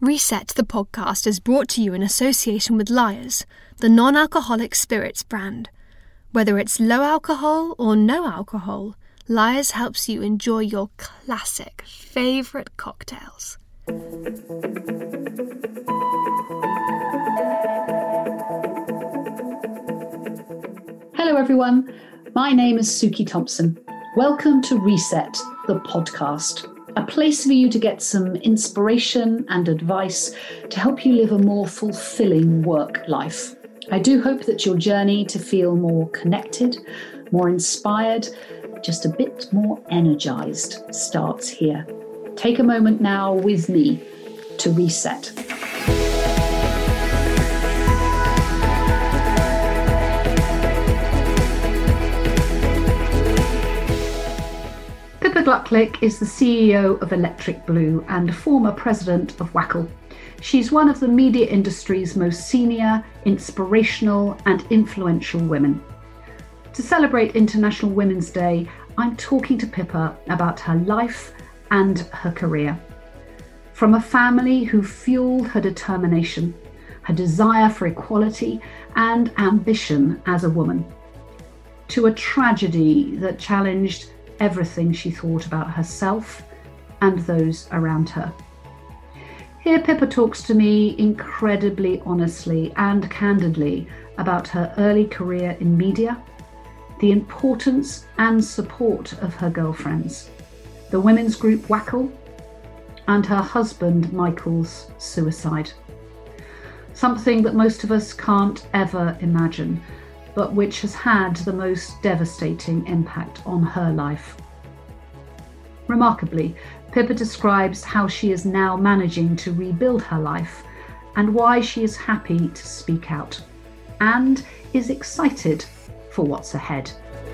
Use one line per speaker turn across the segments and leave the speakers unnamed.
Reset the podcast is brought to you in association with Lyre's, the non-alcoholic spirits brand. Whether it's low alcohol or no alcohol, Lyre's helps you enjoy your classic favourite cocktails.
Hello everyone, my name is Suki Thompson. Welcome to Reset the podcast. A place for you to get some inspiration and advice to help you live a more fulfilling work life. I do hope that your journey to feel more connected, more inspired, just a bit more energized starts here. Take a moment now with me to reset. Pippa Glucklich is the CEO of Electric Blue and a former president of WACL. She's one of the media industry's most senior, inspirational and influential women. To celebrate International Women's Day, I'm talking to Pippa about her life and her career. From a family who fueled her determination, her desire for equality and ambition as a woman, to a tragedy that challenged everything she thought about herself and those around her. Here Pippa talks to me incredibly honestly and candidly about her early career in media, the importance and support of her girlfriends, the women's group WACL, and her husband Michael's suicide. Something that most of us can't ever imagine, but which has had the most devastating impact on her life. Remarkably, Pippa describes how she is now managing to rebuild her life and why she is happy to speak out and is excited for what's ahead.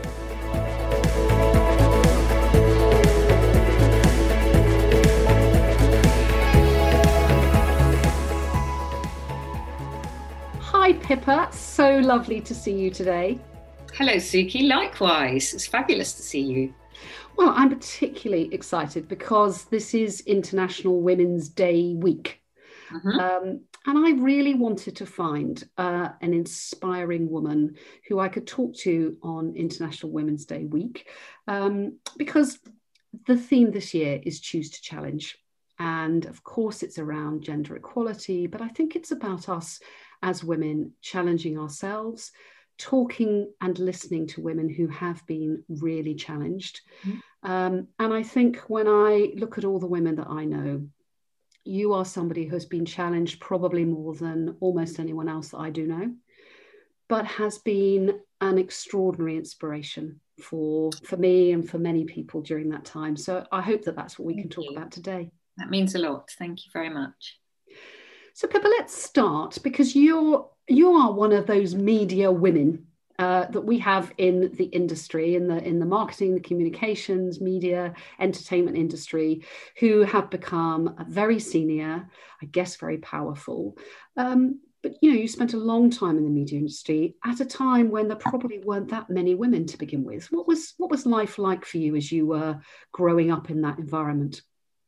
Hi Pippa, so lovely to see you today.
Hello Suki, likewise. It's fabulous to see you.
Well, I'm particularly excited because this is International Women's Day week. And I really wanted to find an inspiring woman who I could talk to on International Women's Day week because the theme this year is Choose to Challenge. And of course, it's around gender equality, but I think it's about us as women challenging ourselves, talking and listening to women who have been really challenged. And I think when I look at all the women that I know, you are somebody who has been challenged probably more than almost anyone else that I do know, but has been an extraordinary inspiration for me and for many people during that time. So I hope that that's what we can talk about today.
That means a lot. Thank you very much.
So Pippa, let's start because you are one of those media women that we have in the industry, in the marketing, the communications, media, entertainment industry, who have become very senior, I guess very powerful. But you spent a long time in the media industry at a time when there probably weren't that many women to begin with. What was life like for you as you were growing up in that environment?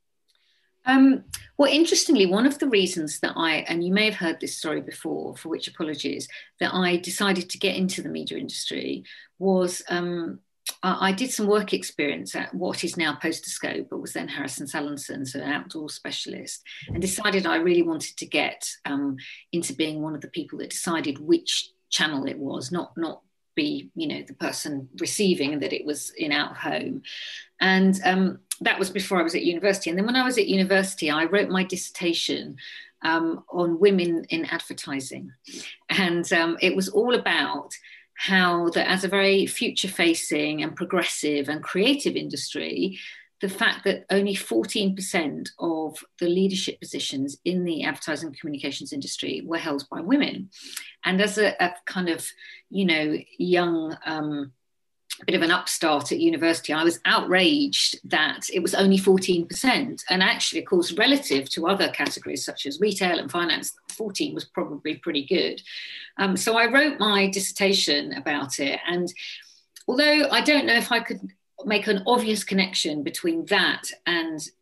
Well, interestingly, one of the reasons that and you may have heard this story before, for which apologies, that I decided to get into the media industry was I did some work experience at what is now Posterscope, but was then Harrison Sallinson, so an outdoor specialist, and decided I really wanted to get into being one of the people that decided which channel it was, not be, the person receiving, and that it was in out of home. And that was before I was at university. And then when I was at university, I wrote my dissertation on women in advertising. And it was all about how that as a very future-facing and progressive and creative industry, the fact that only 14% of the leadership positions in the advertising communications industry were held by women. And as a kind of, young bit of an upstart at university, I was outraged that it was only 14%. And actually, of course, relative to other categories such as retail and finance, 14 was probably pretty good. So I wrote my dissertation about it. And although I don't know if I could make an obvious connection between that and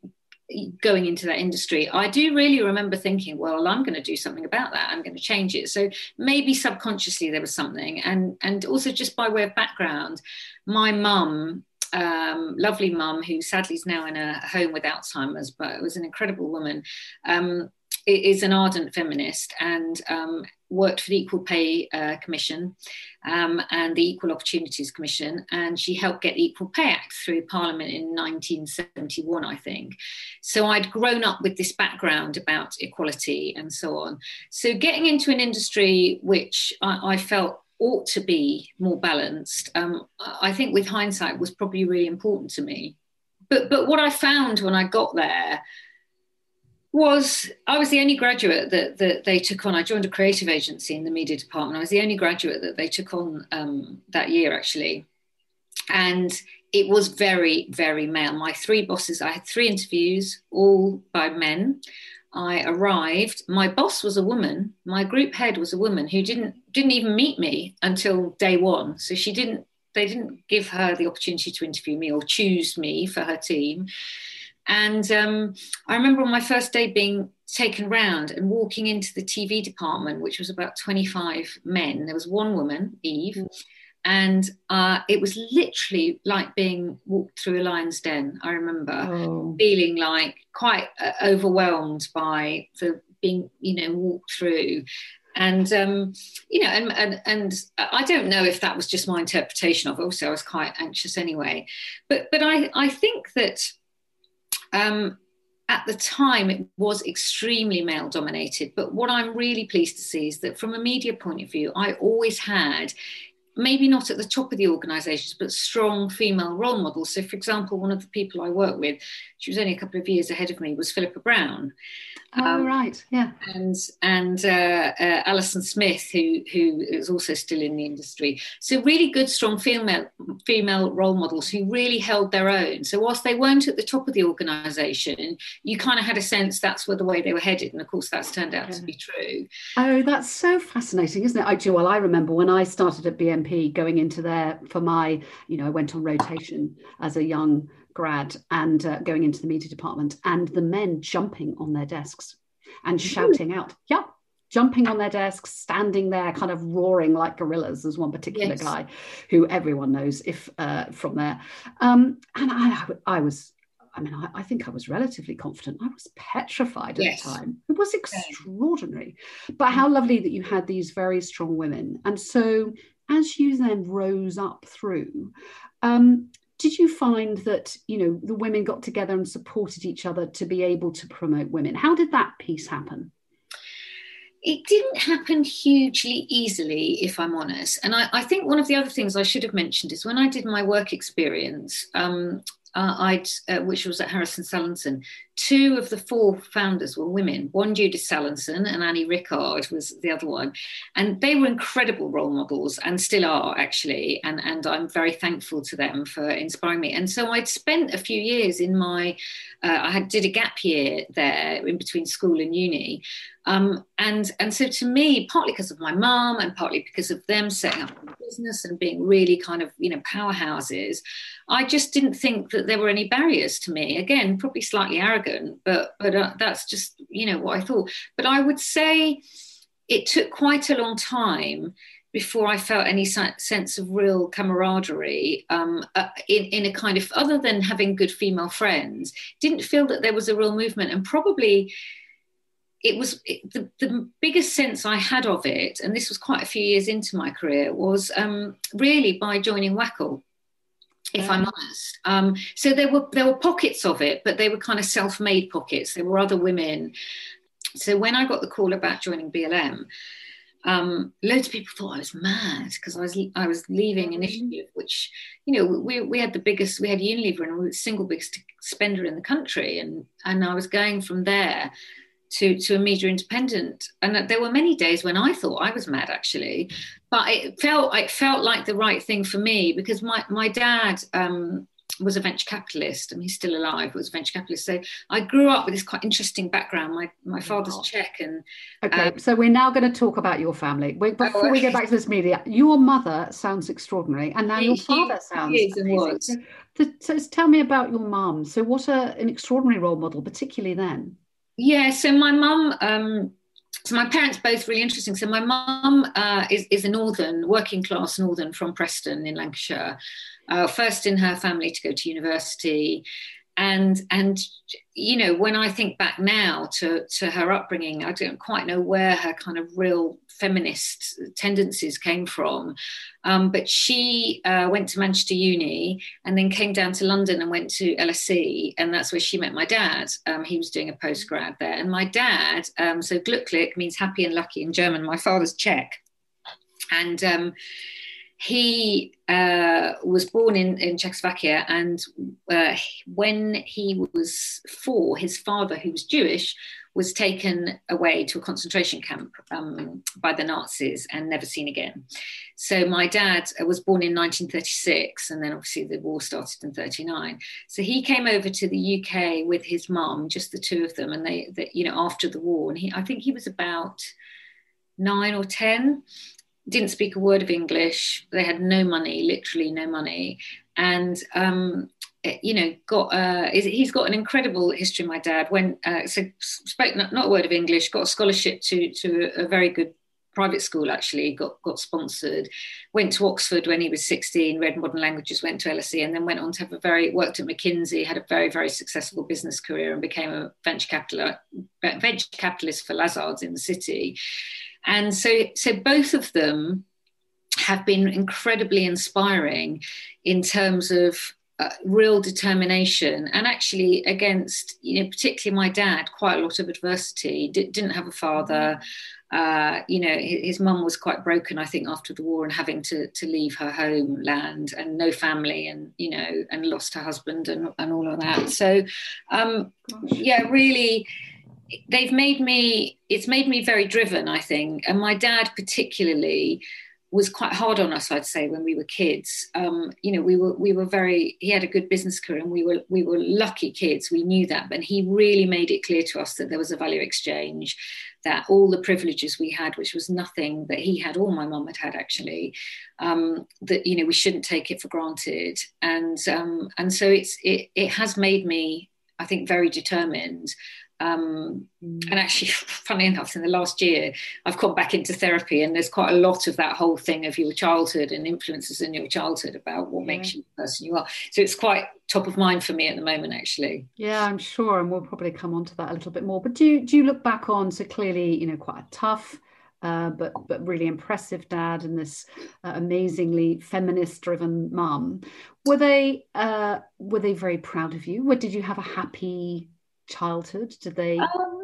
going into that industry, I do really remember thinking, well, I'm going to do something about that. I'm going to change it. So maybe subconsciously there was something. And also, just by way of background, my mum, lovely mum, who sadly is now in a home with Alzheimer's, but was an incredible woman, is an ardent feminist, and worked for the Equal Pay Commission and the Equal Opportunities Commission, and she helped get the Equal Pay Act through Parliament in 1971, I think. So I'd grown up with this background about equality and so on. So getting into an industry which I felt ought to be more balanced, I think with hindsight was probably really important to me. But what I found when I got there was I was the only graduate that they took on. I joined a creative agency in the media department. I was the only graduate that they took on that year, actually. And it was very, very male. My three bosses, I had 3 interviews, all by men. I arrived, my boss was a woman, my group head was a woman who didn't even meet me until day 1. So they didn't give her the opportunity to interview me or choose me for her team. And I remember on my first day being taken round and walking into the TV department, which was about 25 men. There was 1 woman, Eve, and it was literally like being walked through a lion's den. I remember feeling like quite overwhelmed by the being, walked through. And, and I don't know if that was just my interpretation of it. Also, I was quite anxious anyway. But I think that at the time, it was extremely male dominated. But what I'm really pleased to see is that from a media point of view, I always had, maybe not at the top of the organisations, but strong female role models. So, for example, one of the people I worked with, she was only a couple of years ahead of me, was Philippa Brown.
Right, yeah.
And Alison Smith, who is also still in the industry. So really good, strong female role models who really held their own. So whilst they weren't at the top of the organisation, you kind of had a sense that's where the way they were headed. And of course, that's turned out to be true.
Oh, that's so fascinating, isn't it? I remember when I started at BNP going into there for my, I went on rotation as a young grad and going into the media department, and the men jumping on their desks and shouting out, jumping on their desks, standing there kind of roaring like gorillas. There's one particular guy who everyone knows from there. And I think I was relatively confident. I was petrified at the time. It was extraordinary. But how lovely that you had these very strong women. And so as you then rose up through, did you find that, the women got together and supported each other to be able to promote women? How did that piece happen?
It didn't happen hugely easily, if I'm honest. And I think one of the other things I should have mentioned is when I did my work experience, which was at Harrison Sallinson, 2 of the 4 founders were women. One, Judith Sallinson, and Annie Rickard was the other one. And they were incredible role models and still are, actually. And I'm very thankful to them for inspiring me. And so I'd spent a few years in I did a gap year there in between school and uni. And so to me, partly because of my mum and partly because of them setting up a business and being really kind of, powerhouses, I just didn't think that there were any barriers to me. Again, probably slightly arrogant, but that's just, what I thought. But I would say it took quite a long time before I felt any sense of real camaraderie in a kind of, other than having good female friends, didn't feel that there was a real movement. And probably the biggest sense I had of it, and this was quite a few years into my career, was really by joining WACL, if I'm honest. So there were pockets of it, but they were kind of self-made pockets. There were other women. So when I got the call about joining BLM, loads of people thought I was mad because I was leaving Initiative, which, we had we had Unilever and we were the single biggest spender in the country, and I was going from there to a media independent. And there were many days when I thought I was mad, actually, but it felt like the right thing for me, because my dad was a venture capitalist. I mean, he's still alive, was a venture capitalist. So I grew up with this quite interesting background. My father's Czech. And
okay, so we're now going to talk about your family. Before we get back to this media, your mother sounds extraordinary, and now your father sounds amazing. So tell me about your mum. So what an extraordinary role model, particularly then.
Yeah, so my mum, so my parents both really interesting. So my mum is a working class northern from Preston in Lancashire. First in her family to go to university. And you know, when I think back now to her upbringing, I don't quite know where her kind of real feminist tendencies came from. But she went to Manchester Uni and then came down to London and went to LSE. And that's where she met my dad. He was doing a postgrad there. And my dad, so glücklich means happy and lucky in German. My father's Czech. And he was born in Czechoslovakia, and when he was 4, his father, who was Jewish, was taken away to a concentration camp by the Nazis and never seen again. So my dad was born in 1936, and then obviously the war started in 1939. So he came over to the UK with his mum, just the two of them, and they you know, after the war, and I think he was about 9 or 10. Didn't speak a word of English. They had no money, literally no money. And, you know, he's got an incredible history, my dad. Spoke not a word of English, got a scholarship to a very good private school, actually, got sponsored, went to Oxford when he was 16, read modern languages, went to LSE, and then went on to have worked at McKinsey, had a very, very successful business career, and became a venture capitalist for Lazards in the city. And so both of them have been incredibly inspiring in terms of real determination, and actually against, you know, particularly my dad, quite a lot of adversity. Didn't have a father. You know, his mum was quite broken, I think, after the war, and having to leave her homeland and no family, and, you know, and lost her husband and all of that. So, yeah, really. It's made me very driven, I think. And my dad particularly was quite hard on us, I'd say, when we were kids. You know, he had a good business career, and we were lucky kids. We knew that, but he really made it clear to us that there was a value exchange, that all the privileges we had, which was nothing that he had or my mum had actually, that, you know, we shouldn't take it for granted. And so it has made me, I think, very determined. And actually, funny enough, in the last year, I've come back into therapy, and there's quite a lot of that whole thing of your childhood and influences in your childhood about what makes you the person you are. So it's quite top of mind for me at the moment, actually.
Yeah, I'm sure, and we'll probably come on to that a little bit more. But do you look back on, so clearly, you know, quite a tough, but really impressive dad, and this amazingly feminist-driven mum. Were they very proud of you? Did you have a happy childhood? Did they?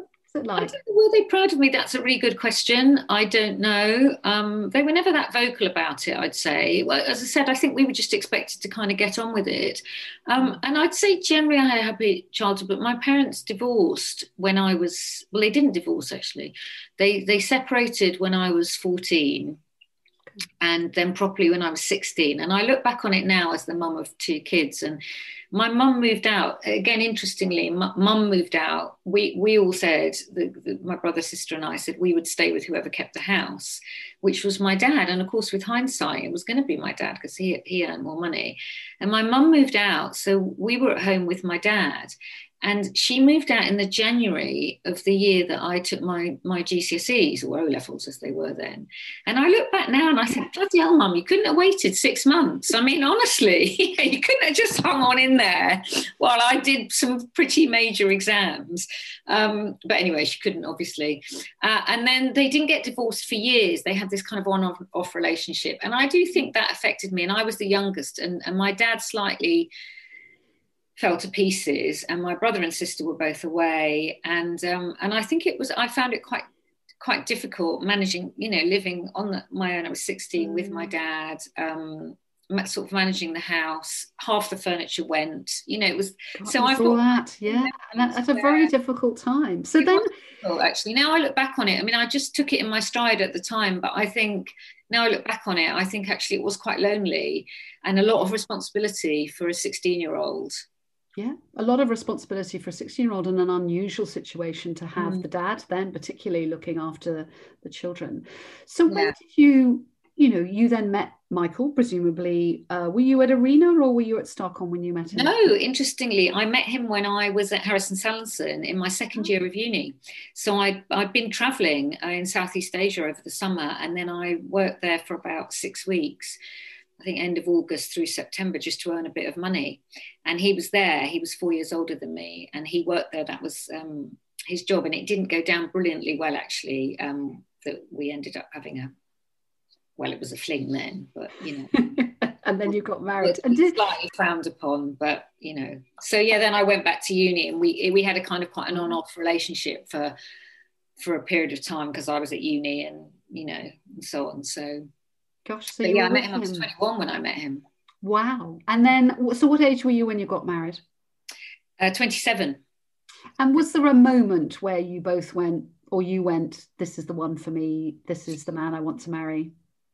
Were
they proud of me? That's a really good question. I don't know. They were never that vocal about it, I'd say. Well, as I said, I think we were just expected to kind of get on with it. And I'd say generally I had a happy childhood, but my parents divorced when I was, well, they didn't divorce actually. They separated when I was 14. And then properly when I was 16. And I look back on it now as the mum of 2 kids. And my mum moved out. Again, interestingly, mum moved out. We all said, my brother, sister and I said we would stay with whoever kept the house, which was my dad. And of course, with hindsight, it was going to be my dad because he earned more money. And my mum moved out. So we were at home with my dad. And she moved out in the January of the year that I took my GCSEs, or O-levels as they were then. And I look back now and I think, bloody hell, Mum, you couldn't have waited 6 months. I mean, honestly, you couldn't have just hung on in there while I did some pretty major exams. But anyway, she couldn't, obviously. And then they didn't get divorced for years. They had this kind of on-off relationship. And I do think that affected me. And I was the youngest, and my dad slightly fell to pieces, and my brother and sister were both away, and I think I found it quite difficult managing, you know, living on my own. I was 16 with my dad, sort of managing the house. Half the furniture went, you know, it was. So I thought
that, yeah, and that's a very difficult time. So then,
actually, now I look back on it, I mean, I just took it in my stride at the time, but I think now I look back on it, I think actually it was quite lonely and a lot of responsibility for a 16-year-old.
Yeah, a lot of responsibility for a 16-year-old in an unusual situation to have the dad then particularly looking after the children. So when did you then met Michael, presumably, were you at Arena or were you at Starcom when you met him?
No, interestingly, I met him when I was at Harrison Sallinson in my second year of uni. So I'd been travelling in Southeast Asia over the summer, and then I worked there for about 6 weeks, I think end of August through September, just to earn a bit of money. And he was there. He was 4 years older than me, and he worked there. That was his job, and it didn't go down brilliantly well, actually, that we ended up having it was a fling then, but,
And then you got married.
And slightly frowned upon, but, So, then I went back to uni, and we had a kind of quite an on-off relationship for a period of time because I was at uni and, and so on. So,
gosh, so
I met him. I was 21 when I met him.
Wow. And then, so what age were you when you got married?
27. And
was there a moment where you both went, or you went, this is the one for me, this is the man I want to marry?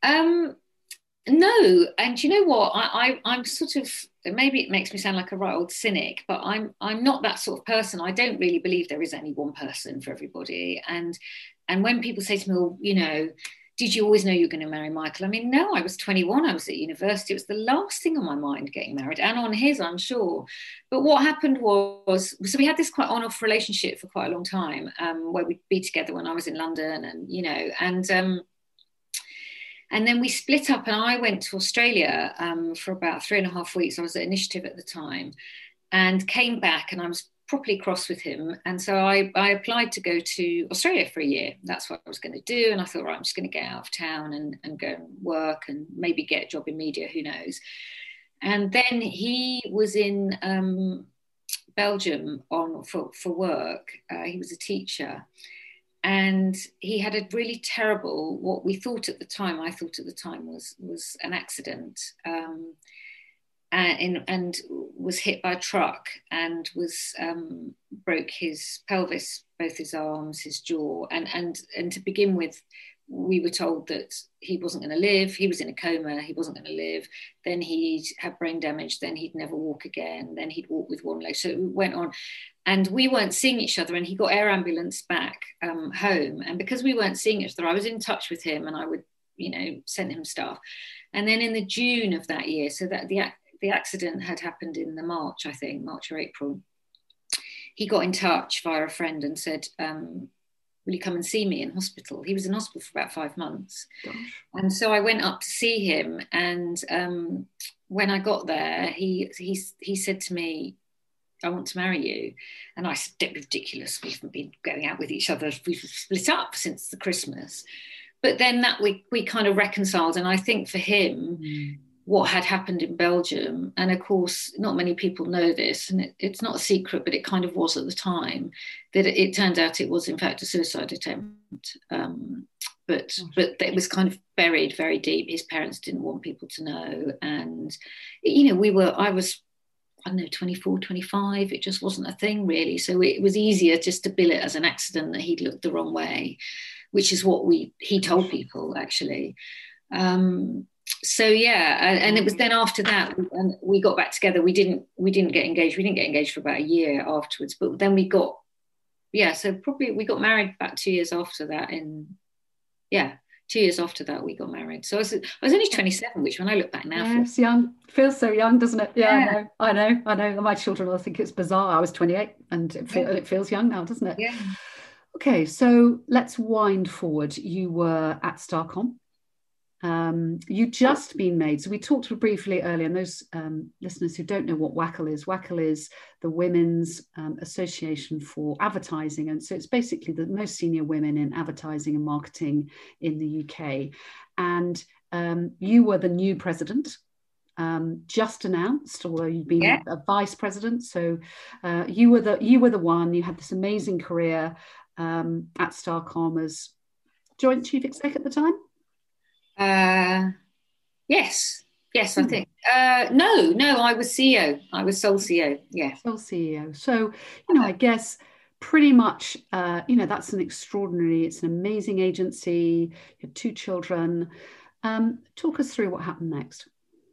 No, and you know what? I'm sort of, maybe it makes me sound like a right old cynic, but I'm not that sort of person. I don't really believe there is any one person for everybody. And when people say to me, well, did you always know you were going to marry Michael? I mean, no, I was 21. I was at university. It was the last thing on my mind, getting married, and on his, I'm sure. But what happened was, so we had this quite on-off relationship for quite a long time, where we'd be together when I was in London, and then we split up, and I went to Australia for about 3.5 weeks. I was at Initiative at the time, and came back, and I was properly cross with him. And so I applied to go to Australia for a year. That's what I was going to do. And I thought, right, I'm just going to get out of town and go and work and maybe get a job in media, who knows. And then he was in Belgium for work. He was a teacher. And he had a really terrible, what we thought at the time, I thought at the time was an accident, and was hit by a truck and was broke his pelvis, both his arms, his jaw, and to begin with, we were told that he wasn't going to live. He was in a coma. He wasn't going to live. Then he'd have brain damage. Then he'd never walk again. Then he'd walk with one leg. So it went on. And we weren't seeing each other. And he got air ambulance back home. And because we weren't seeing each other, I was in touch with him and I would, send him stuff. And then in the June of that year, so that the accident had happened in the March or April, he got in touch via a friend and said, will you come and see me in hospital? He was in hospital for about 5 months. Gosh. And so I went up to see him. And when I got there, he said to me, I want to marry you. And I said, don't be ridiculous. We haven't been going out with each other. We've split up since the Christmas. But then that we kind of reconciled. And I think for him, what had happened in Belgium, and of course, not many people know this, and it's not a secret, but it kind of was at the time, that it turned out it was in fact a suicide attempt. But it was kind of buried very deep. His parents didn't want people to know. And, I was, I don't know, 24, 25. It just wasn't a thing really. So it was easier just to bill it as an accident, that he'd looked the wrong way, which is what he told people actually. So and it was then after that we got back together. We didn't get engaged. We didn't get engaged for about a year afterwards, but then we got so probably we got married about 2 years after that. 2 years after that we got married. So I was only 27, which when I look back now,
it's young. Feels so young, doesn't it? Yeah. I know. My children will think it's bizarre. I was 28 and it feels young now, doesn't it?
Yeah.
Okay, so let's wind forward. You were at Starcom. You'd just been made, so we talked briefly earlier, and those listeners who don't know what WACL is the Women's Association for Advertising, and so it's basically the most senior women in advertising and marketing in the UK. And you were the new president, just announced, although you'd been a vice president. So you were the one. You had this amazing career at Starcom as joint chief exec at the time.
Yes, I think. No, I was CEO. I was sole CEO. Yeah.
Sole CEO. So, I guess pretty much, it's an amazing agency. You had 2 children. Talk us through what happened next.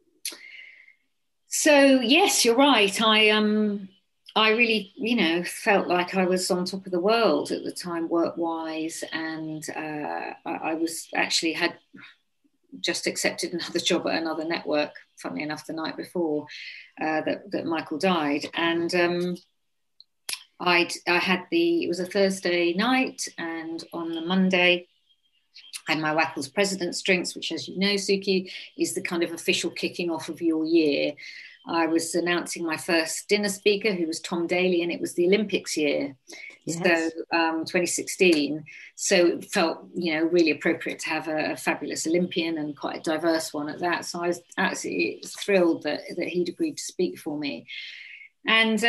So yes, you're right. I really, felt like I was on top of the world at the time, work-wise, and I was actually had just accepted another job at another network. Funnily enough, the night before that Michael died, and it was a Thursday night, and on the Monday, I had my Wackles President's Drinks, which, as you know, Suki, is the kind of official kicking off of your year. I was announcing my first dinner speaker, who was Tom Daley, and it was the Olympics year. Yes. So 2016. So it felt, really appropriate to have a fabulous Olympian and quite a diverse one at that. So I was absolutely thrilled that he'd agreed to speak for me. And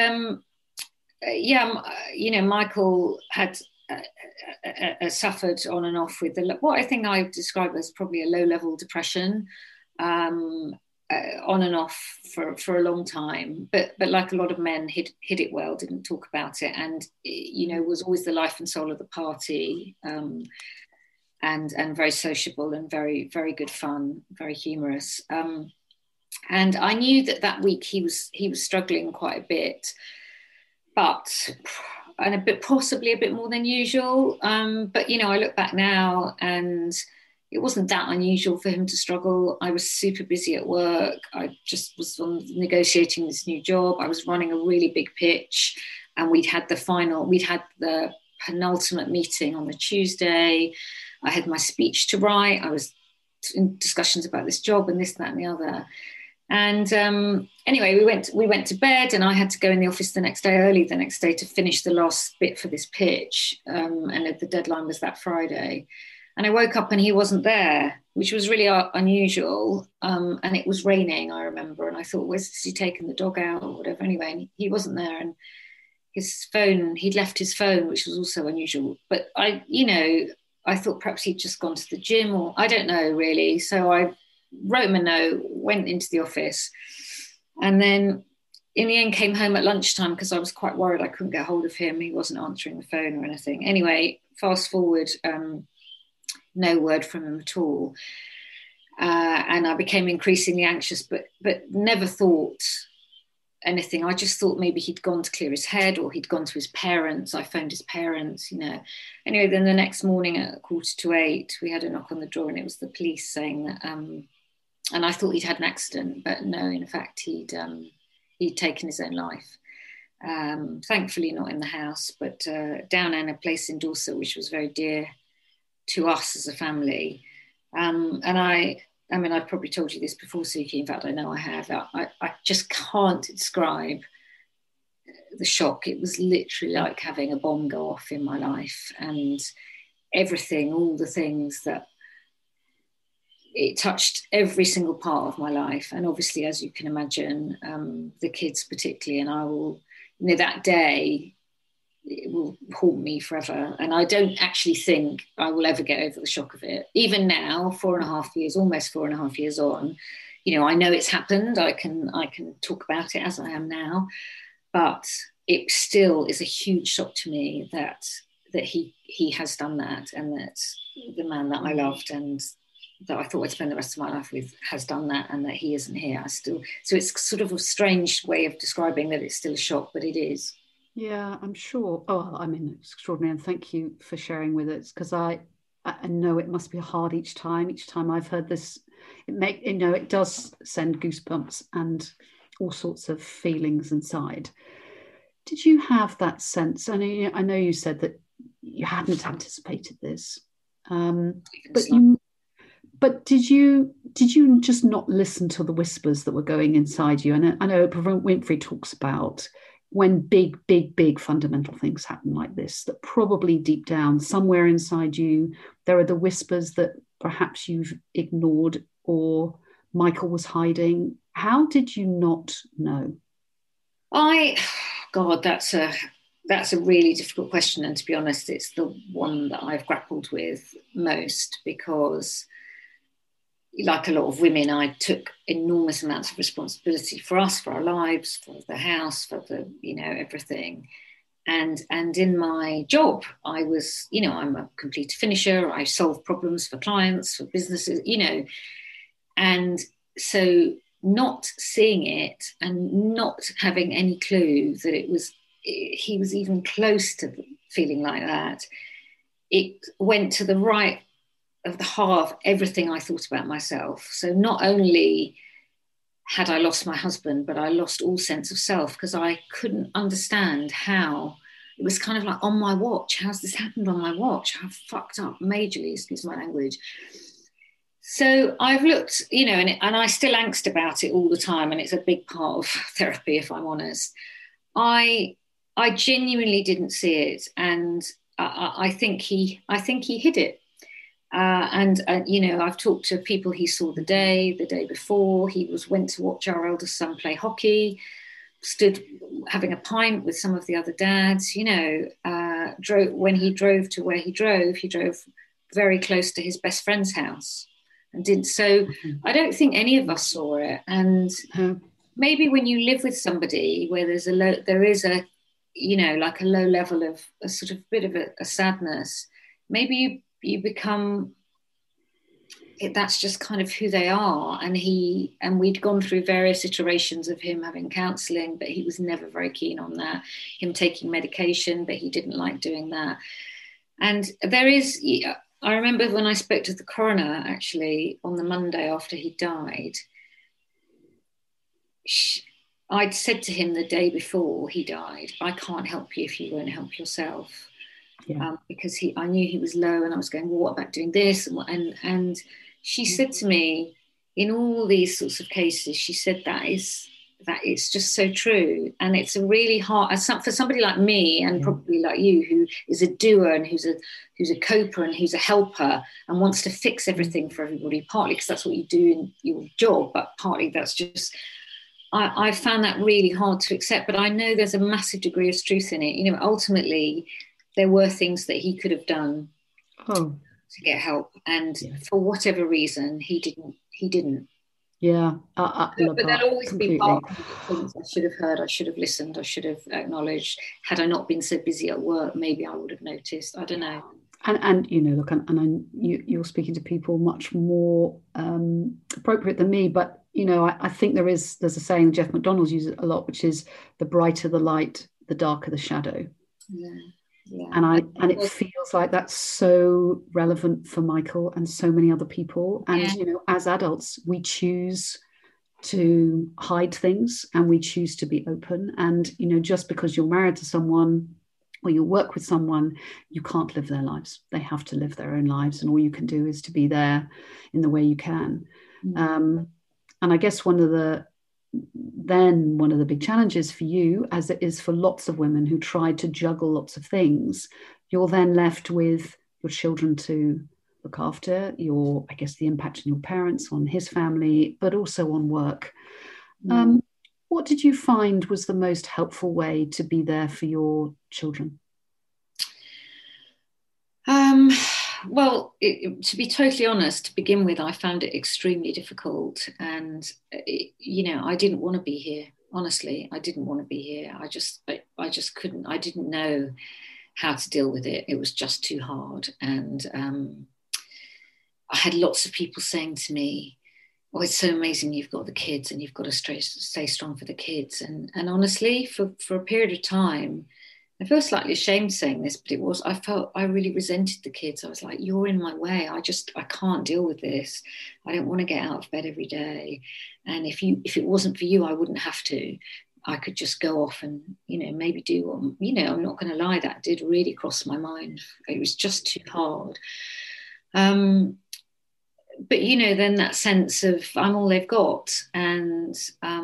Michael had suffered on and off with what I think I would describe as probably a low-level depression, on and off for a long time, but like a lot of men, hid it well, didn't talk about it, and was always the life and soul of the party, and very sociable and very, very good fun, very humorous. And I knew that week he was struggling quite a bit, and possibly a bit more than usual. But I look back now, and it wasn't that unusual for him to struggle. I was super busy at work. I just was negotiating this new job. I was running a really big pitch, and we'd had the penultimate meeting on the Tuesday. I had my speech to write. I was in discussions about this job and this, that, and the other. And anyway, we went to bed, and I had to go in the office early the next day to finish the last bit for this pitch. And the deadline was that Friday. And I woke up and he wasn't there, which was really unusual. And it was raining, I remember. And I thought, where's he taken the dog out or whatever? Anyway, and he wasn't there. And he'd left his phone, which was also unusual. But I thought perhaps he'd just gone to the gym, or I don't know really. So I wrote him a note, went into the office, and then in the end came home at lunchtime because I was quite worried I couldn't get hold of him. He wasn't answering the phone or anything. Anyway, fast forward, no word from him at all. And I became increasingly anxious, but never thought anything. I just thought maybe he'd gone to clear his head, or he'd gone to his parents. I phoned his parents, Anyway, then the next morning at 7:45, we had a knock on the door, and it was the police saying that, and I thought he'd had an accident, but no, in fact, he'd taken his own life. Thankfully not in the house, but down in a place in Dorset, which was very dear to us as a family. And I've probably told you this before, Suki. In fact, I know I have. I just can't describe the shock. It was literally like having a bomb go off in my life, and everything, all the things that it touched every single part of my life. And obviously, as you can imagine, the kids particularly, and I will, that day, it will haunt me forever. And I don't actually think I will ever get over the shock of it. Even now, almost 4.5 years on, I know it's happened. I can talk about it as I am now, but it still is a huge shock to me that he has done that, and that the man that I loved and that I thought I'd spend the rest of my life with has done that, and that he isn't here. So it's sort of a strange way of describing that it's still a shock, but it is.
Yeah, I'm sure. Oh, I mean, it's extraordinary, and thank you for sharing with us, because I know it must be hard each time. Each time I've heard this, it does send goosebumps and all sorts of feelings inside. Did you have that sense? I know you said that you hadn't anticipated this, but did you just not listen to the whispers that were going inside you? And I know Oprah Winfrey talks about when big fundamental things happen like this, that probably deep down, somewhere inside you, there are the whispers that perhaps you've ignored or Michael was hiding. How did you not know?
God, that's a really difficult question. And to be honest, it's the one that I've grappled with most, because like a lot of women, I took enormous amounts of responsibility for us, for our lives, for the house, for the, everything. And in my job, I was, I'm a complete finisher. I solve problems for clients, for businesses, and so not seeing it and not having any clue that he was even close to feeling like that, it went to the right of the heart of everything I thought about myself. So not only had I lost my husband, but I lost all sense of self, because I couldn't understand how. It was kind of like, on my watch, how's this happened on my watch? I've fucked up majorly, excuse my language. So I've looked, and I still angst about it all the time, and it's a big part of therapy, if I'm honest. I genuinely didn't see it, and I think he hid it. And I've talked to people he saw the day before. He went to watch our eldest son play hockey, stood having a pint with some of the other dads. When he drove to where he drove very close to his best friend's house, and didn't. So I don't think any of us saw it. And maybe when you live with somebody where there is a like a low level of a sort of bit of a sadness, maybe you become, that's just kind of who they are. And we'd gone through various iterations of him having counselling, but he was never very keen on that. Him taking medication, but he didn't like doing that. And I remember when I spoke to the coroner, actually, on the Monday after he died, I'd said to him the day before he died, I can't help you if you won't help yourself. Yeah. Because I knew he was low, and I was going, well, what about doing this? And she said to me, in all these sorts of cases, she said that it's just so true. And it's a really hard, for somebody like me, and probably like you, who is a doer and who's a coper and who's a helper and wants to fix everything for everybody, partly because that's what you do in your job, but partly that's just, I found that really hard to accept. But I know there's a massive degree of truth in it. Ultimately, there were things that he could have done to get help, and for whatever reason, he didn't.
Yeah,
but there'll always completely be part of things I should have heard, I should have listened, I should have acknowledged. Had I not been so busy at work, maybe I would have noticed. I don't know.
And look, you're speaking to people much more appropriate than me, but I think there's a saying Jeff McDonald's uses a lot, which is, the brighter the light, the darker the shadow.
Yeah.
And it feels like that's so relevant for Michael and so many other people. And as adults, we choose to hide things, and we choose to be open. And just because you're married to someone or you work with someone, you can't live their lives. They have to live their own lives, and all you can do is to be there in the way you can. And I guess one of the big challenges for you, as it is for lots of women who try to juggle lots of things, you're then left with your children to look after, the impact on your parents, on his family, but also on work. What did you find was the most helpful way to be there for your children?
Well, to be totally honest, to begin with, I found it extremely difficult. And, I didn't want to be here. Honestly, I didn't want to be here. I just couldn't. I didn't know how to deal with it. It was just too hard. And I had lots of people saying to me, oh, it's so amazing you've got the kids and you've got to stay strong for the kids. And honestly, for a period of time, I feel slightly ashamed saying this, but I really resented the kids. I was like, you're in my way. I can't deal with this. I don't want to get out of bed every day. And if it wasn't for you, I wouldn't have to. I could just go off and, maybe do what, I'm not going to lie, that did really cross my mind. It was just too hard. But, then that sense of I'm all they've got. And,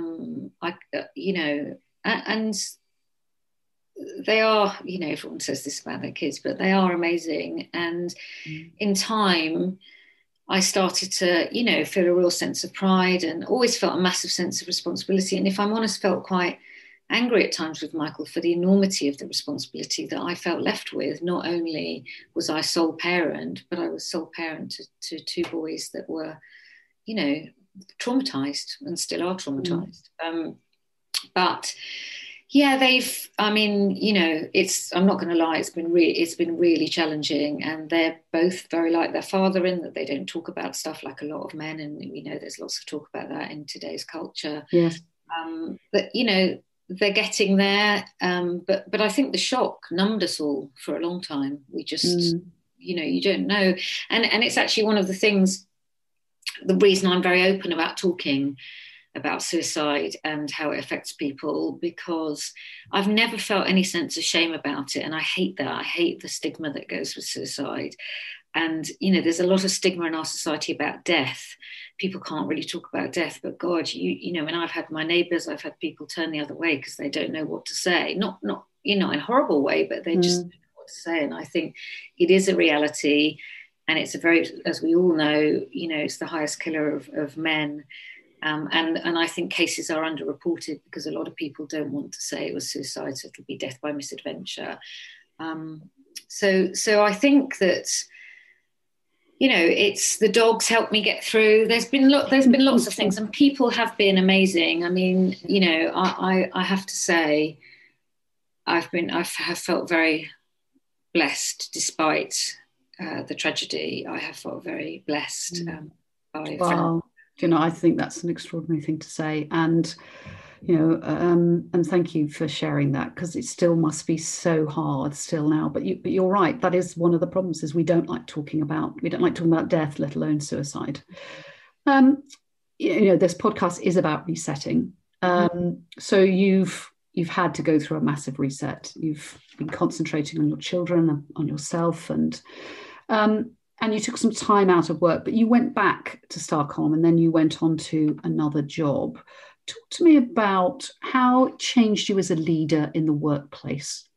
and they are, everyone says this about their kids, but they are amazing. And in time, I started to, feel a real sense of pride, and always felt a massive sense of responsibility. And if I'm honest, felt quite angry at times with Michael for the enormity of the responsibility that I felt left with. Not only was I sole parent, but I was sole parent to two boys that were, traumatized and still are traumatized. But Yeah, I mean, I'm not going to lie, it's been really challenging, and they're both very like their father in that they don't talk about stuff like a lot of men, and there's lots of talk about that in today's culture.
Yes.
But they're getting there, but I think the shock numbed us all for a long time. We just, you don't know, and it's actually one of the things, the reason I'm very open about talking about suicide and how it affects people, because I've never felt any sense of shame about it. And I hate that. I hate the stigma that goes with suicide. And, there's a lot of stigma in our society about death. People can't really talk about death, but God, when I've had my neighbours, I've had people turn the other way because they don't know what to say. Not in a horrible way, but they just don't know what to say. And I think it is a reality. And it's as we all know, it's the highest killer of men. And I think cases are underreported because a lot of people don't want to say it was suicide, so it'll be death by misadventure. So I think that, it's the dogs helped me get through. There's been lots of things, and people have been amazing. I mean, I have to say, I have felt very blessed despite the tragedy. I have felt very blessed.
Wow. I think that's an extraordinary thing to say, and and thank you for sharing that, because it still must be so hard still now. But you're right. That is one of the problems, is we don't like talking about death, let alone suicide. This podcast is about resetting. So you've had to go through a massive reset. You've been concentrating on your children, on yourself, and you took some time out of work, but you went back to Starcom and then you went on to another job. Talk to me about how it changed you as a leader in the workplace.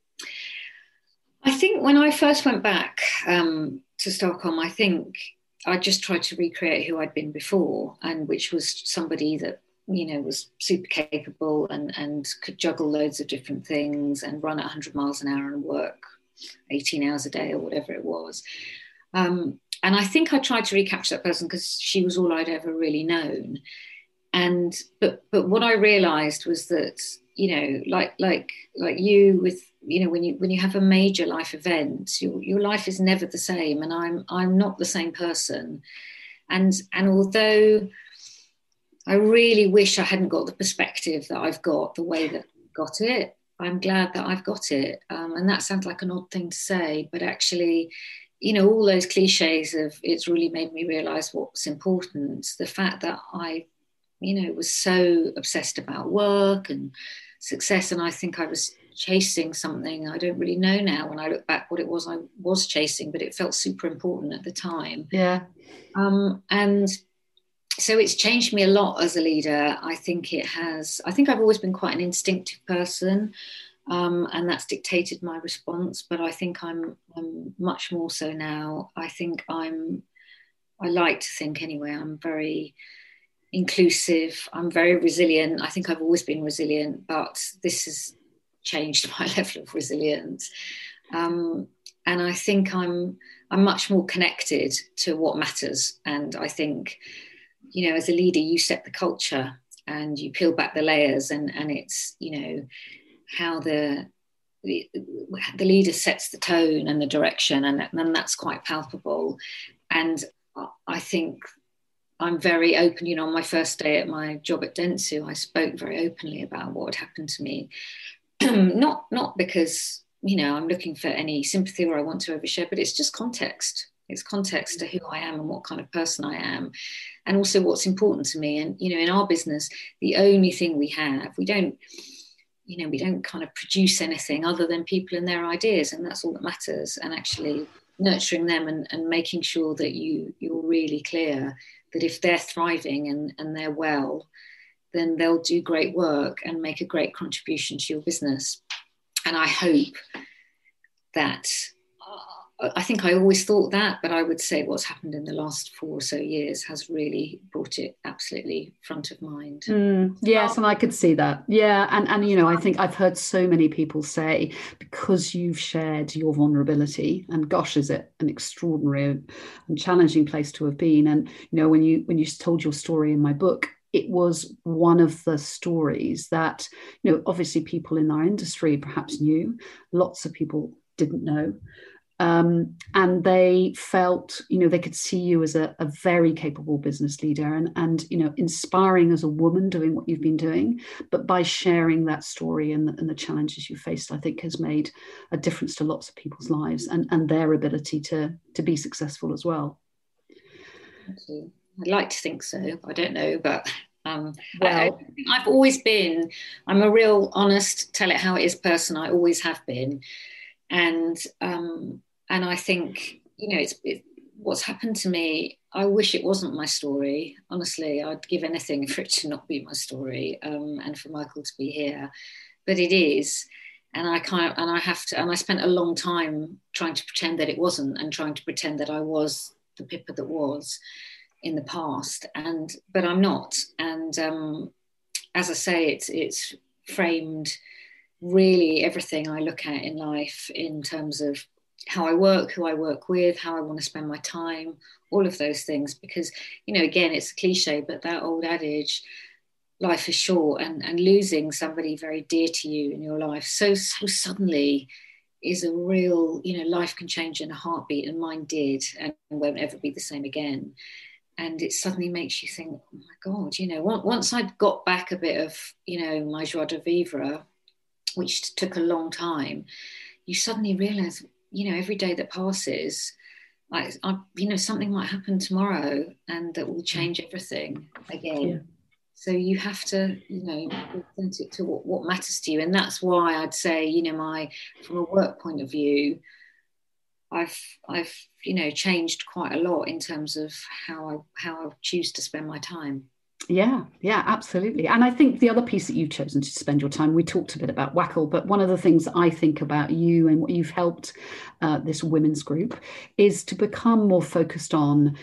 I think when I first went back to Starcom, I think I just tried to recreate who I'd been before, and which was somebody that, was super capable and could juggle loads of different things and run at 100 miles an hour and work 18 hours a day or whatever it was. And I think I tried to recapture that person because she was all I'd ever really known. But what I realised was that, like you with, when you have a major life event, your life is never the same, and I'm not the same person. And although I really wish I hadn't got the perspective that I've got, the way that I got it, I'm glad that I've got it. And that sounds like an odd thing to say, but actually, all those cliches of it's really made me realise what's important. The fact that I, was so obsessed about work and success, and I think I was chasing something I don't really know now when I look back what it was I was chasing, but it felt super important at the time.
Yeah.
And so it's changed me a lot as a leader. I think I've always been quite an instinctive person. And that's dictated my response, but I think I'm much more so now. I think I like to think anyway, I'm very inclusive, I'm very resilient. I think I've always been resilient, but this has changed my level of resilience. And I think I'm much more connected to what matters. And I think, as a leader, you set the culture and you peel back the layers, and it's, how the leader sets the tone and the direction, and that's quite palpable. And I think I'm very open. On my first day at my job at Dentsu, I spoke very openly about what had happened to me. not because I'm looking for any sympathy or I want to overshare, but it's just context. It's context to who I am and what kind of person I am, and also what's important to me. And in our business, the only thing we have, we don't kind of produce anything other than people and their ideas, and that's all that matters. And actually nurturing them and making sure that you're really clear that if they're thriving and they're well, then they'll do great work and make a great contribution to your business. And I hope that, I think I always thought that, but I would say what's happened in the last 4 or so years has really brought it absolutely front of mind.
Yes, and I could see that. Yeah, and I think I've heard so many people say, because you've shared your vulnerability, and gosh, is it an extraordinary and challenging place to have been. And when you told your story in my book, it was one of the stories that, obviously people in our industry perhaps knew, lots of people didn't know. And they felt, they could see you as a very capable business leader and inspiring as a woman doing what you've been doing. But by sharing that story and the challenges you faced, I think has made a difference to lots of people's lives and their ability to be successful as well.
I'd like to think so. I don't know, but I've always been, I'm a real honest, tell it how it is person. I always have been. And I think, it's what's happened to me. I wish it wasn't my story. Honestly, I'd give anything for it to not be my story, and for Michael to be here. But it is, and I spent a long time trying to pretend that it wasn't, and trying to pretend that I was the Pippa that was in the past, but I'm not. And as I say, it's framed really everything I look at in life in terms of how I work, who I work with, how I want to spend my time, all of those things. Because, again, it's a cliche, but that old adage, life is short, and losing somebody very dear to you in your life so suddenly is a real, life can change in a heartbeat, and mine did, and won't ever be the same again. And it suddenly makes you think, oh my God, once I'd got back a bit of, my joie de vivre, which took a long time, you suddenly realize, every day that passes, something might happen tomorrow and that will change everything again. Yeah. So you have to, be authentic to what matters to you. And that's why I'd say, from a work point of view, I've changed quite a lot in terms of how I choose to spend my time.
Yeah, absolutely. And I think the other piece that you've chosen to spend your time, we talked a bit about WACL, but one of the things I think about you and what you've helped this women's group is to become even more focused on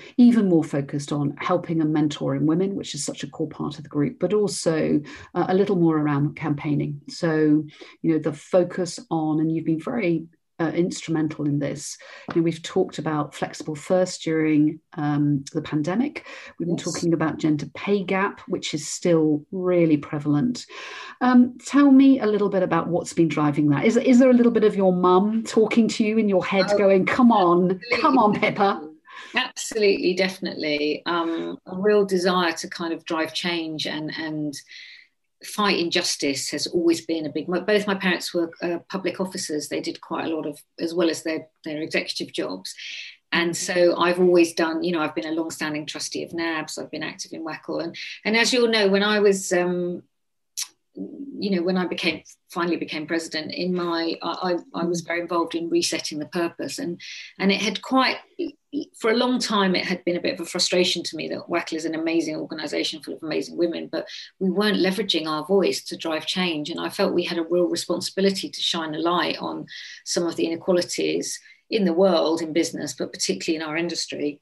helping and mentoring women, which is such a core part of the group, but also a little more around campaigning. So, the focus on, and you've been very instrumental in this. We've talked about Flexible First during the pandemic. We've been talking about gender pay gap, which is still really prevalent. Tell me a little bit about what's been driving that. Is there a little bit of your mum talking to you in your head going, come on, Pippa?
Absolutely, definitely. A real desire to kind of drive change and fight injustice has always been a big. Both my parents were public officers. They did quite a lot of, as well as their executive jobs. And so I've always done, I've been a long-standing trustee of NABS. I've been active in WACL. And as you all know, when I was, when I finally became president, I was very involved in resetting the purpose. And it had for a long time, it had been a bit of a frustration to me that WACL is an amazing organisation full of amazing women, but we weren't leveraging our voice to drive change. And I felt we had a real responsibility to shine a light on some of the inequalities in the world, in business, but particularly in our industry.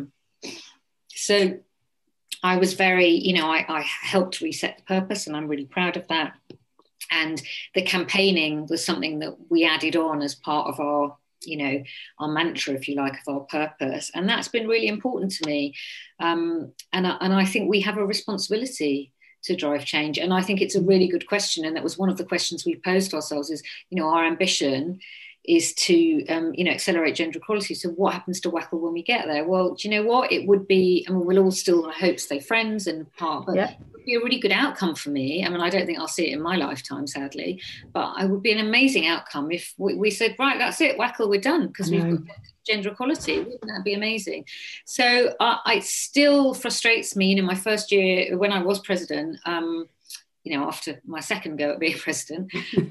So I was very, I helped reset the purpose, and I'm really proud of that. And the campaigning was something that we added on as part of our mantra, if you like, of our purpose. And that's been really important to me. And I think we have a responsibility to drive change. And I think it's a really good question. And that was one of the questions we posed ourselves is, our ambition is to, accelerate gender equality. So what happens to WACL when we get there? Well, do you know what? It would be, we'll all still, I hope, stay friends and part, but it would be a really good outcome for me. I don't think I'll see it in my lifetime, sadly, but it would be an amazing outcome if we said, right, that's it, WACL, we're done, because we've got gender equality. Wouldn't that be amazing? So it still frustrates me, my first year when I was president, after my second go at being president,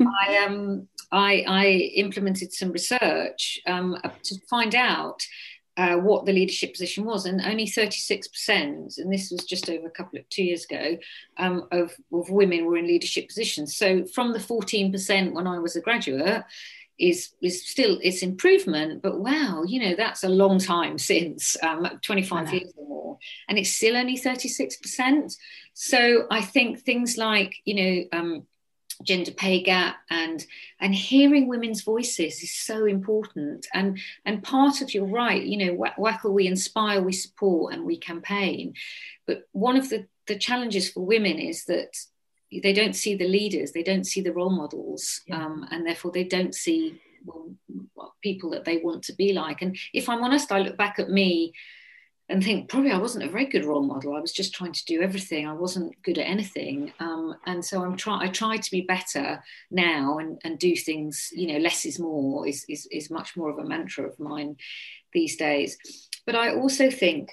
I implemented some research to find out what the leadership position was, and only 36%, and this was just over 2 years ago, of women were in leadership positions. So from the 14% when I was a graduate, is still, it's improvement, but wow, that's a long time since, 25 years or more, and it's still only 36%. So I think things like, gender pay gap and hearing women's voices is so important. And part of, you're right, WACL, we inspire, we support, and we campaign. But one of the the challenges for women is that they don't see the leaders, they don't see the role models, and therefore they don't see people that they want to be like. And if I'm honest, I look back at me and think probably I wasn't a very good role model. I was just trying to do everything. I wasn't good at anything. And so I try to be better now and do things, less is more is much more of a mantra of mine these days. But I also think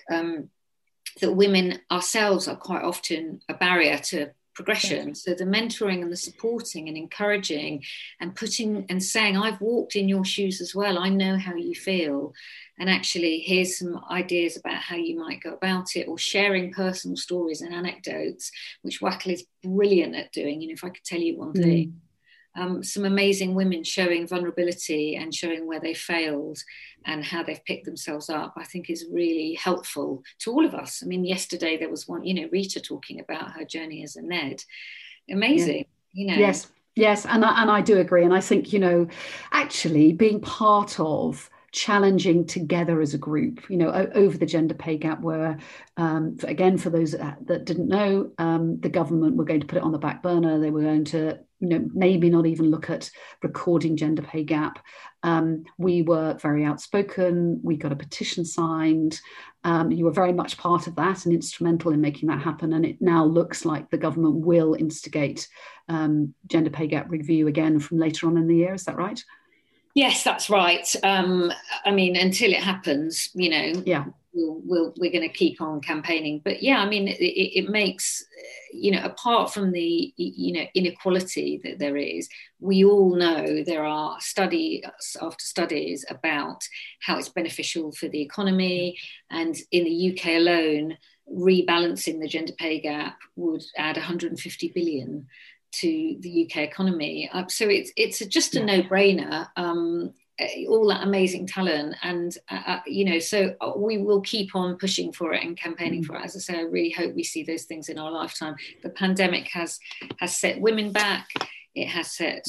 that women ourselves are quite often a barrier to progression. Yes. So the mentoring and the supporting and encouraging and putting and saying, I've walked in your shoes as well. I know how you feel. And actually, here's some ideas about how you might go about it, or sharing personal stories and anecdotes, which WACL is brilliant at doing. If I could tell you one thing, some amazing women showing vulnerability and showing where they failed and how they've picked themselves up, I think is really helpful to all of us. I mean, yesterday there was one, Rita talking about her journey as a NED. Amazing,
Yes, and I do agree. And I think, actually being part of challenging together as a group, over the gender pay gap, where, again, for those that didn't know, the government were going to put it on the back burner. They were going to, maybe not even look at recording gender pay gap. We were very outspoken. We got a petition signed. You were very much part of that and instrumental in making that happen. And it now looks like the government will instigate gender pay gap review again from later on in the year. Is that right?
Yes, that's right. I mean, until it happens, we're going to keep on campaigning. But yeah, I mean, it makes, apart from the, inequality that there is, we all know there are studies after studies about how it's beneficial for the economy. And in the UK alone, rebalancing the gender pay gap would add 150 billion to the UK economy. So it's just a no-brainer, all that amazing talent. And, so we will keep on pushing for it and campaigning for it. As I say, I really hope we see those things in our lifetime. The pandemic has set women back. It has set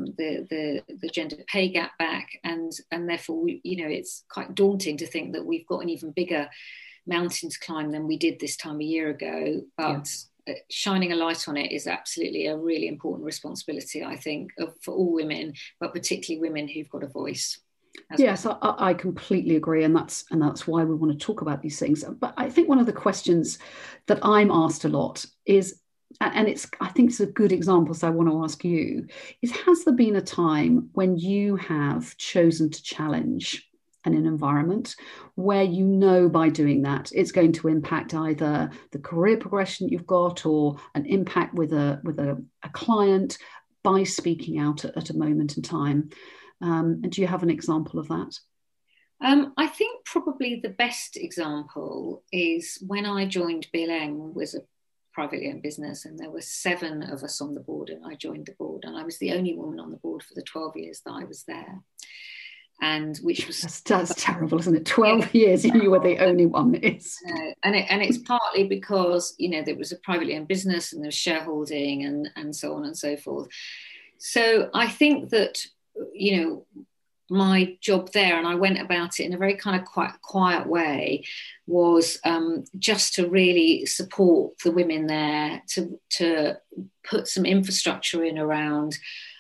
the gender pay gap back. And therefore, it's quite daunting to think that we've got an even bigger mountain to climb than we did this time a year ago. But shining a light on it is absolutely a really important responsibility, I think, for all women, but particularly women who've got a voice.
Yes, I completely agree, and that's why we want to talk about these things. But I think one of the questions that I'm asked a lot is, and I think it's a good example, so I want to ask you, is has there been a time when you have chosen to challenge an environment where by doing that it's going to impact either the career progression you've got or an impact with a client by speaking out at a moment in time? And do you have an example of that?
I think probably the best example is when I joined BLM, was a privately owned business, and there were 7 of us on the board, and I joined the board, and I was the only woman on the board for the 12 years that I was there. And which was
that's terrible, isn't it? 12 years and you were the only one.
And it's partly because there was a privately owned business and there was shareholding and so on and so forth. So I think that my job there, and I went about it in a very kind of quite quiet way, was just to really support the women there, to put some infrastructure in around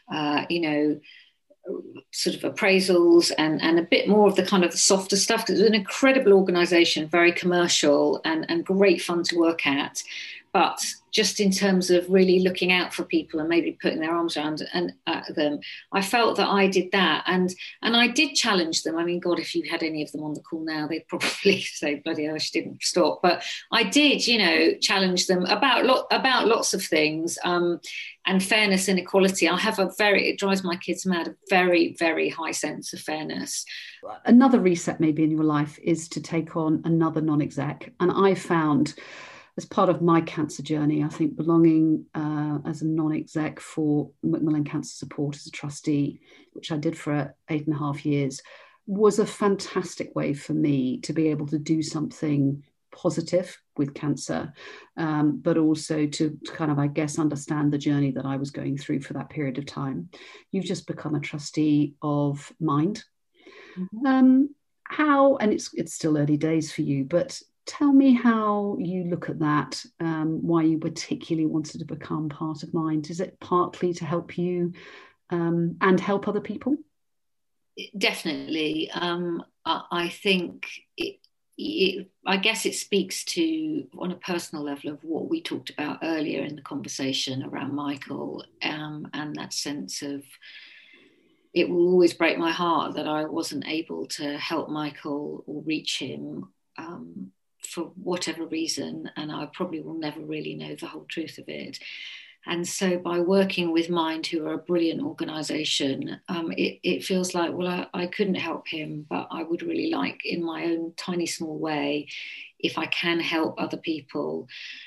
sort of appraisals and a bit more of the kind of the softer stuff, because it was an incredible organisation, very commercial and great fun to work at. But just in terms of really looking out for people and maybe putting their arms around them, I felt that I did that. And I did challenge them. I mean, God, if you had any of them on the call now, they'd probably say, bloody hell, she didn't stop. But I did, challenge them about lots of things. And fairness and equality. I have it drives my kids mad, a very, very high sense of fairness.
Another reset maybe in your life is to take on another non-exec. And I found, as part of my cancer journey, I think belonging as a non-exec for Macmillan Cancer Support as a trustee, which I did for 8.5 years, was a fantastic way for me to be able to do something positive with cancer, but also to kind of, I guess, understand the journey that I was going through for that period of time. You've just become a trustee of Mind. How, and it's still early days for you, but tell me how you look at that, why you particularly wanted to become part of Mind. Is it partly to help you and help other people?
Definitely. I think I guess it speaks to, on a personal level, of what we talked about earlier in the conversation around Michael, and that sense of, it will always break my heart that I wasn't able to help Michael or reach him for whatever reason, and I probably will never really know the whole truth of it. And so by working with Mind, who are a brilliant organisation, it feels like, well, I couldn't help him, but I would really like, in my own tiny small way, if I can help other people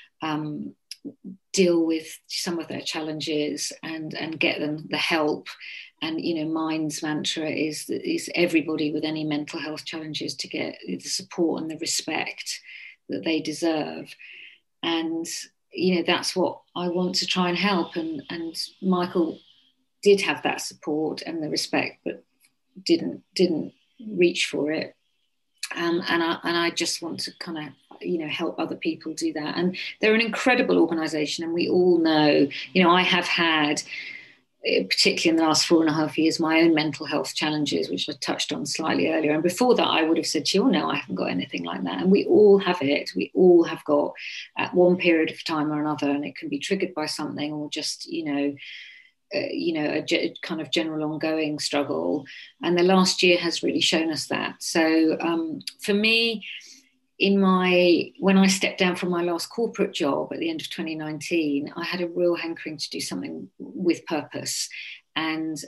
deal with some of their challenges and get them the help. And, you know, Mind's mantra is everybody with any mental health challenges to get the support and the respect that they deserve. And, you know, that's what I want to try and help. And Michael did have that support and the respect, but didn't reach for it. And I just want to kind of, you know, help other people do that. And they're an incredible organisation, and we all know, you know, I have had, particularly in the last 4.5 years, my own mental health challenges, which I touched on slightly earlier. And before that, I would have said to you, oh, no, I haven't got anything like that. And we all have it. We all have got at one period of time or another, and it can be triggered by something, or just, a kind of general ongoing struggle. And the last year has really shown us that. So for me, when I stepped down from my last corporate job at the end of 2019, I had a real hankering to do something with purpose. And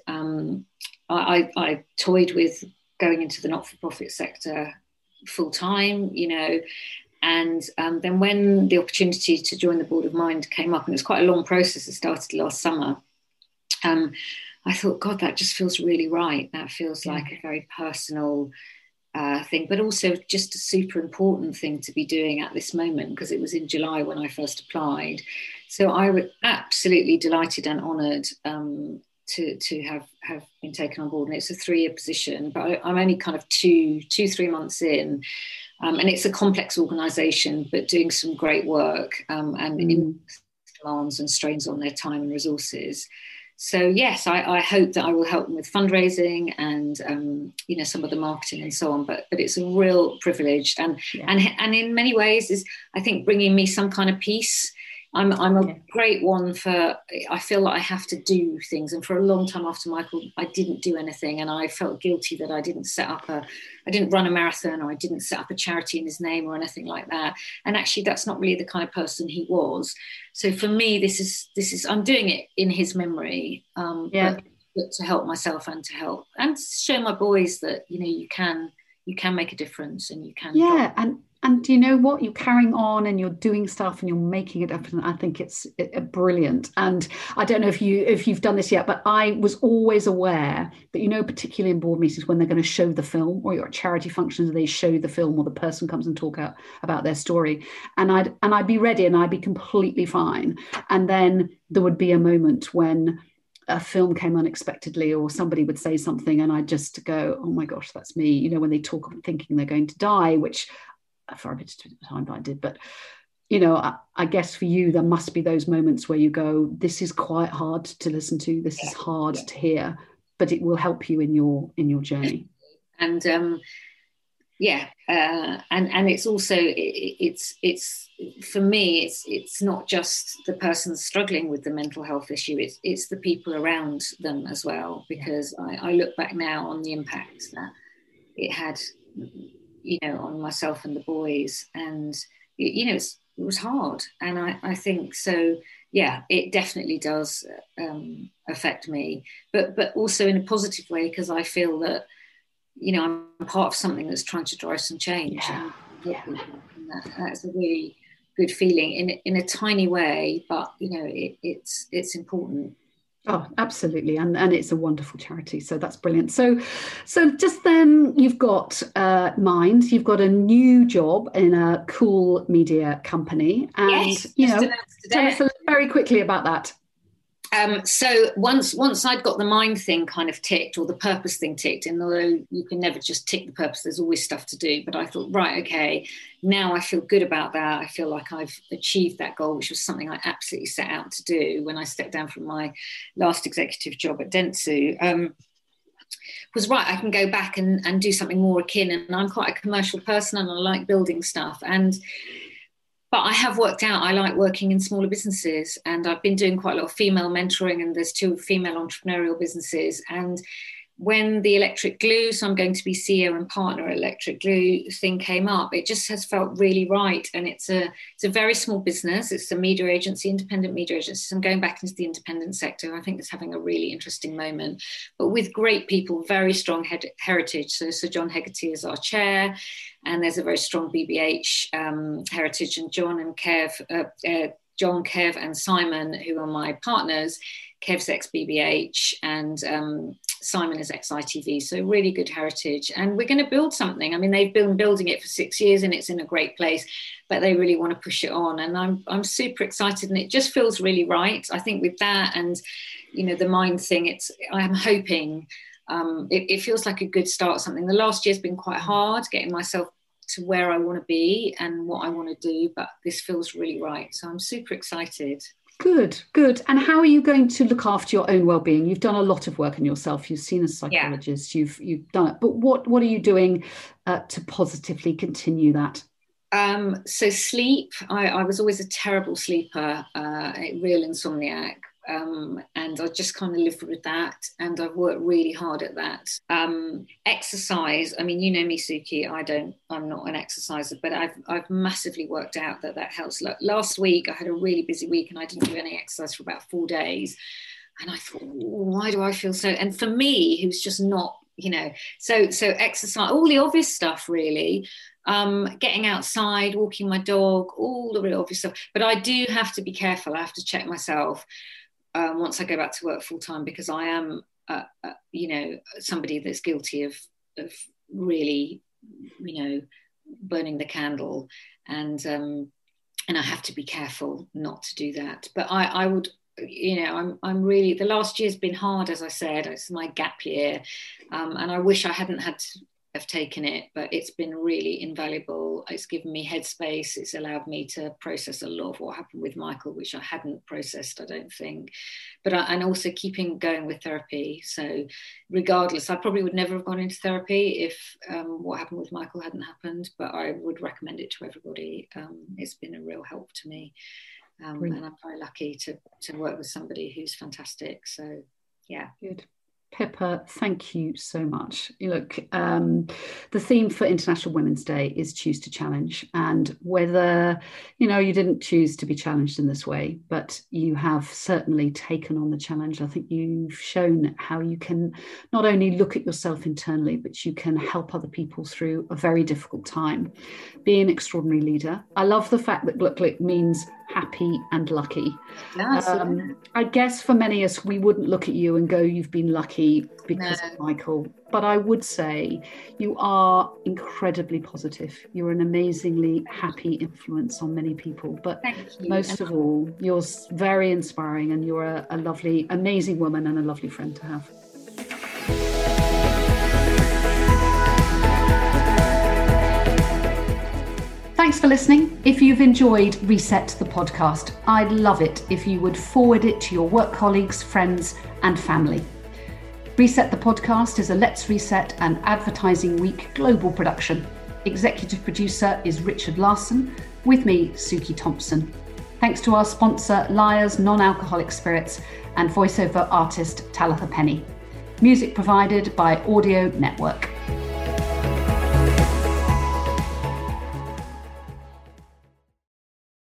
I toyed with going into the not-for-profit sector full time, you know, and then when the opportunity to join the board of Mind came up, and it was quite a long process, it started last summer, I thought, God, that just feels really right. That feels like a very personal thing, but also just a super important thing to be doing at this moment, because it was in July when I first applied. So I was absolutely delighted and honoured to have been taken on board. And it's a 3-year position, but I'm only kind of 3 months in. And it's a complex organisation, but doing some great work and demands and strains on their time and resources. So yes, I hope that I will help them with fundraising and some of the marketing and so on. But it's a real privilege, and in many ways is, I think, bringing me some kind of peace. I'm a great one for, I feel like I have to do things, and for a long time after Michael, I didn't do anything, and I felt guilty that I didn't run a marathon, or I didn't set up a charity in his name or anything like that. And actually, that's not really the kind of person he was. So for me, this is I'm doing it in his memory, but to help myself and to show my boys that, you know, you can make a difference, and you can.
And you know what, you're carrying on and you're doing stuff and you're making it happen. I think it's brilliant. And I don't know if you've done this yet, but I was always aware that, you know, particularly in board meetings, when they're going to show the film, or you're at charity functions, they show the film, or the person comes and talk about their story, and I'd be ready and I'd be completely fine. And then there would be a moment when a film came unexpectedly, or somebody would say something, and I'd just go, oh my gosh, that's me. You know, when they talk thinking they're going to die, which for a bit of time I did, but you know, I guess for you there must be those moments where you go, this is quite hard to listen to, this is hard to hear, but it will help you in your journey.
And and it's also it's for me, it's not just the person struggling with the mental health issue, it's the people around them as well, because I look back now on the impact that it had, you know, on myself and the boys, and you know, it was hard. And I think so, it definitely does affect me, but also in a positive way, because I feel that, you know, I'm part of something that's trying to drive some change. And that's a really good feeling in a tiny way, but you know, it's important.
Oh, absolutely. And it's a wonderful charity. So that's brilliant. So just then, you've got Mind, you've got a new job in a cool media company. And, you know, tell us very quickly about that.
So once I'd got the mind thing kind of ticked, or the purpose thing ticked, and although you can never just tick the purpose, there's always stuff to do. But I thought, right, okay, now I feel good about that. I feel like I've achieved that goal, which was something I absolutely set out to do when I stepped down from my last executive job at Dentsu. Was right, I can go back and do something more akin. And I'm quite a commercial person, and I like building stuff. But I have worked out I like working in smaller businesses, and I've been doing quite a lot of female mentoring, and there's 2 female entrepreneurial businesses. And when the Electric Glue, so I'm going to be CEO and partner at Electric Glue thing came up, it just has felt really right. And it's a very small business. It's a media agency, independent media agency. So I'm going back into the independent sector. I think it's having a really interesting moment, but with great people, very strong heritage. So Sir John Hegarty is our chair, and there's a very strong BBH heritage, and John, Kev and Simon, who are my partners. Kev's ex-BBH and Simon is ex-ITV, so really good heritage. And we're going to build something. I mean, they've been building it for 6 years and it's in a great place, but they really want to push it on. And I'm super excited, and it just feels really right. I think with that and, the mind thing, I'm hoping it feels like a good start. Something the last year's been quite hard, getting myself to where I want to be and what I want to do, but this feels really right. So I'm super excited.
Good. And how are you going to look after your own well-being? You've done a lot of work on yourself. You've seen a psychologist. Yeah. You've done it. But what are you doing to positively continue that?
So sleep. I was always a terrible sleeper, a real insomniac. And I just kind of lived with that, and I've worked really hard at that. Exercise, I mean, you know me, Suki, I'm not an exerciser, but I've massively worked out that helps. Last week I had a really busy week and I didn't do any exercise for about 4 days, and I thought, why do I feel so? And for me, who's just not, so exercise, all the obvious stuff really, getting outside, walking my dog, all the real obvious stuff. But I do have to be careful. I have to check myself once I go back to work full time, because I am, somebody that's guilty of really, burning the candle, and I have to be careful not to do that. But I would, I'm really, the last year's been hard, as I said. It's my gap year, and I wish I hadn't had to have taken it, but it's been really invaluable. It's given me headspace. It's allowed me to process a lot of what happened with Michael, which I hadn't processed, I don't think. But and also keeping going with therapy. So regardless, I probably would never have gone into therapy if what happened with Michael hadn't happened, but I would recommend it to everybody. It's been a real help to me. And I'm very lucky to work with somebody who's fantastic. So yeah.
Good. Pippa, thank you so much. Look, the theme for International Women's Day is choose to challenge. And whether, you didn't choose to be challenged in this way, but you have certainly taken on the challenge. I think you've shown how you can not only look at yourself internally, but you can help other people through a very difficult time. Be an extraordinary leader. I love the fact that Glücklich means happy and lucky. Yes. I guess for many of us, we wouldn't look at you and go, you've been lucky because of Michael. But I would say you are incredibly positive. You're an amazingly happy influence on many people. But most of all, you're very inspiring, and you're a lovely, amazing woman and a lovely friend to have. Thanks for listening. If you've enjoyed Reset the podcast, I'd love it if you would forward it to your work colleagues, friends, and family. Reset the podcast is a Let's Reset and Advertising Week global production. Executive producer is Richard Larson, with me, Suki Thompson. Thanks to our sponsor, Lyre's Non-Alcoholic Spirits, and voiceover artist Talitha Penny. Music provided by Audio Network.